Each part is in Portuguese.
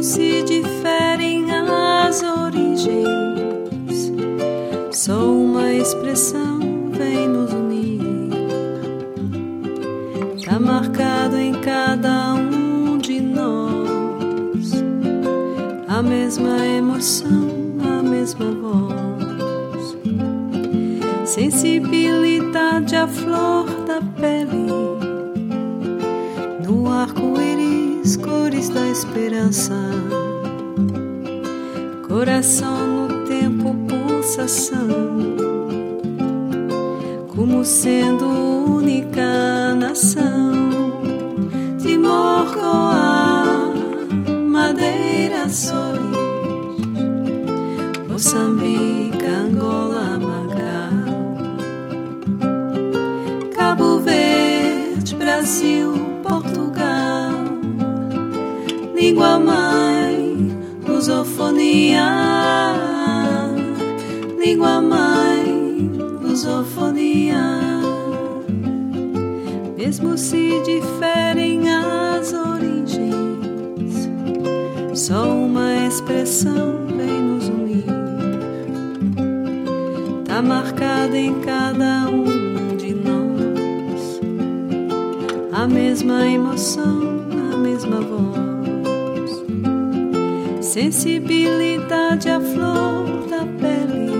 se diferem as origens, só uma expressão vem nos unir. Tá marcado em cada um de nós a mesma emoção, a mesma voz, sensibilidade à flor da pele, no arco-íris, cores da esperança, coração no tempo, pulsação, como sendo única nação. De Morcoa, Madeira, Açores, Moçambique, Angola, Macau, Cabo Verde, Brasil, Portugal, língua mãe, lusofonia, língua mãe, lusofonia. Mesmo se diferem as origens, só uma expressão vem nos unir. Tá marcada em cada um de nós a mesma emoção, a mesma voz, sensibilidade à flor da pele,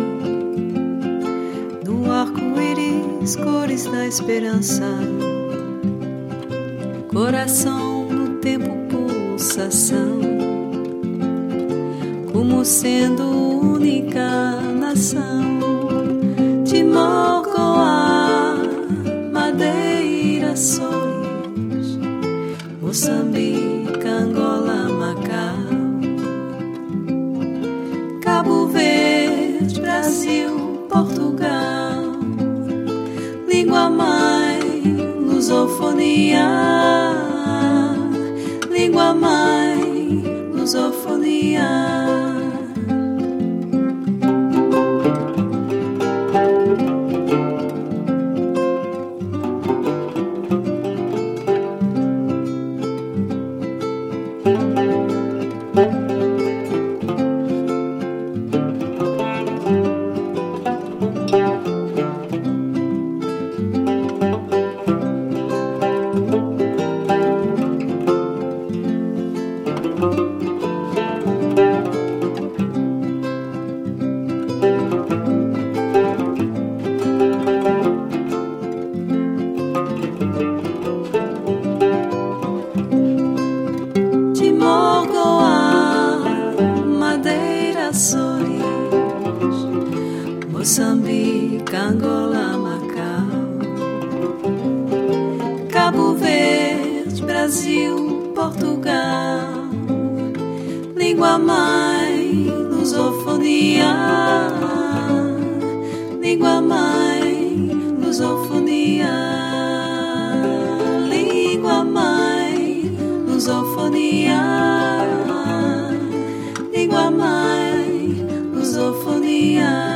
no arco-íris, cores da esperança, coração no tempo, pulsação, como sendo única nação. De Morcoa, Madeira, Açores, Moçambique, Angola, Macau, Cabo Verde, Brasil, Portugal, língua mãe, lusofonia, língua mãe, lusofonia. Moçambique, Angola, Macau, Cabo Verde, Brasil, Portugal, língua mãe, lusofonia, língua mãe, lusofonia, língua mãe, lusofonia, língua mãe, lusofonia.